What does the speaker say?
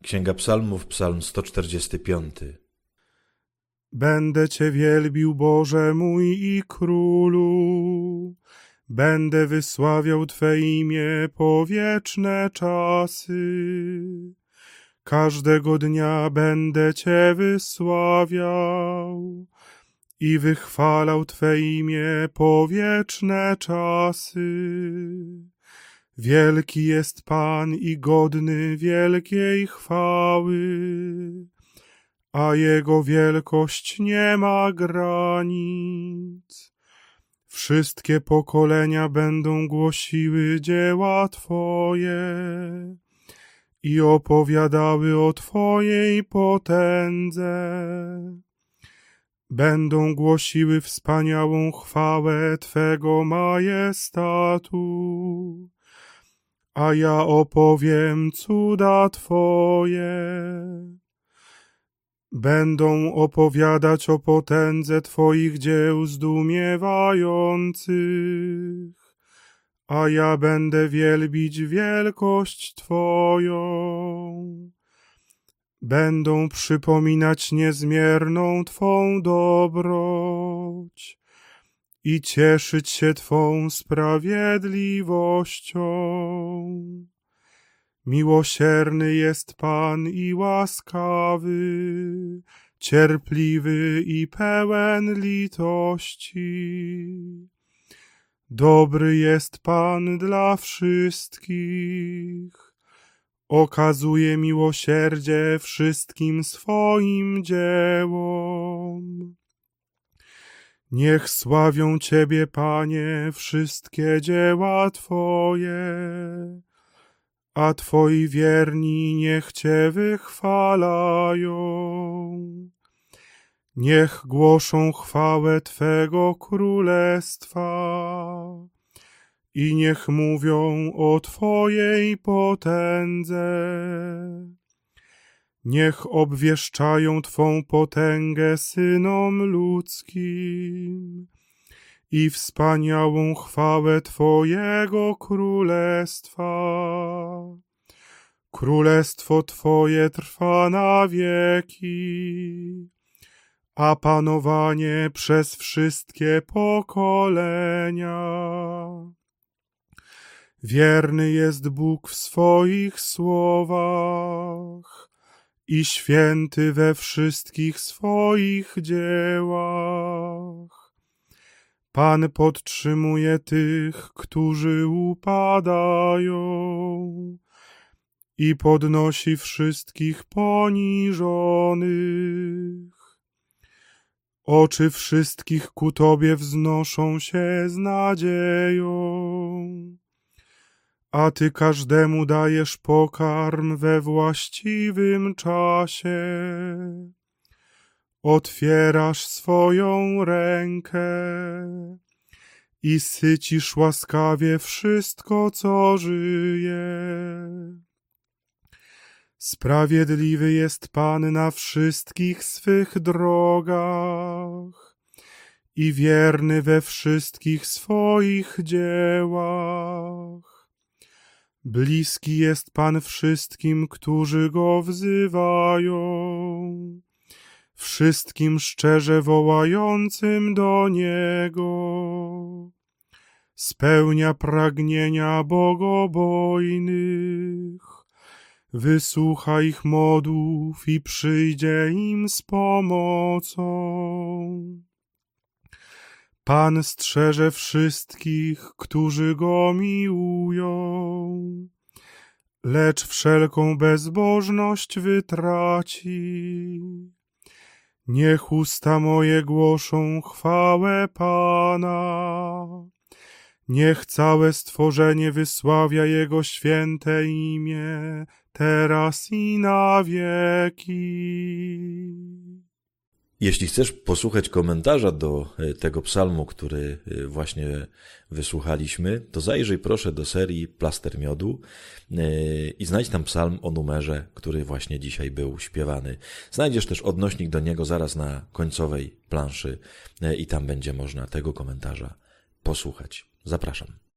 Księga Psalmów, Psalm 145. Będę Cię wielbił, Boże mój i Królu. Będę wysławiał Twe imię po wieczne czasy. Każdego dnia będę Cię wysławiał i wychwalał Twe imię po wieczne czasy. Wielki jest Pan i godny wielkiej chwały, a Jego wielkość nie ma granic. Wszystkie pokolenia będą głosiły dzieła Twoje i opowiadały o Twojej potędze. Będą głosiły wspaniałą chwałę Twego majestatu, a ja opowiem cuda Twoje. Będą opowiadać o potędze Twoich dzieł zdumiewających, a ja będę wielbić wielkość Twoją. Będą przypominać niezmierną Twą dobroć i cieszyć się Twą sprawiedliwością. Miłosierny jest Pan i łaskawy, cierpliwy i pełen litości. Dobry jest Pan dla wszystkich, okazuje miłosierdzie wszystkim swoim dziełom. Niech sławią Ciebie, Panie, wszystkie dzieła Twoje, a Twoi wierni niech Cię wychwalają. Niech głoszą chwałę Twego królestwa i niech mówią o Twojej potędze. Niech obwieszczają Twą potęgę synom ludzkim i wspaniałą chwałę Twojego królestwa. Królestwo Twoje trwa na wieki, a panowanie przez wszystkie pokolenia. Wierny jest Bóg w swoich słowach i święty we wszystkich swoich dziełach. Pan podtrzymuje tych, którzy upadają i podnosi wszystkich poniżonych. Oczy wszystkich ku Tobie wznoszą się z nadzieją, a Ty każdemu dajesz pokarm we właściwym czasie. Otwierasz swoją rękę i sycisz łaskawie wszystko, co żyje. Sprawiedliwy jest Pan na wszystkich swych drogach i wierny we wszystkich swoich dziełach. Bliski jest Pan wszystkim, którzy Go wzywają, wszystkim szczerze wołającym do Niego. Spełnia pragnienia bogobojnych, wysłucha ich modłów i przyjdzie im z pomocą. Pan strzeże wszystkich, którzy Go miłują, lecz wszelką bezbożność wytraci. Niech usta moje głoszą chwałę Pana. Niech całe stworzenie wysławia Jego święte imię, teraz i na wieki. Jeśli chcesz posłuchać komentarza do tego psalmu, który właśnie wysłuchaliśmy, to zajrzyj proszę do serii Plaster Miodu i znajdź tam psalm o numerze, który właśnie dzisiaj był śpiewany. Znajdziesz też odnośnik do niego zaraz na końcowej planszy i tam będzie można tego komentarza posłuchać. Zapraszam.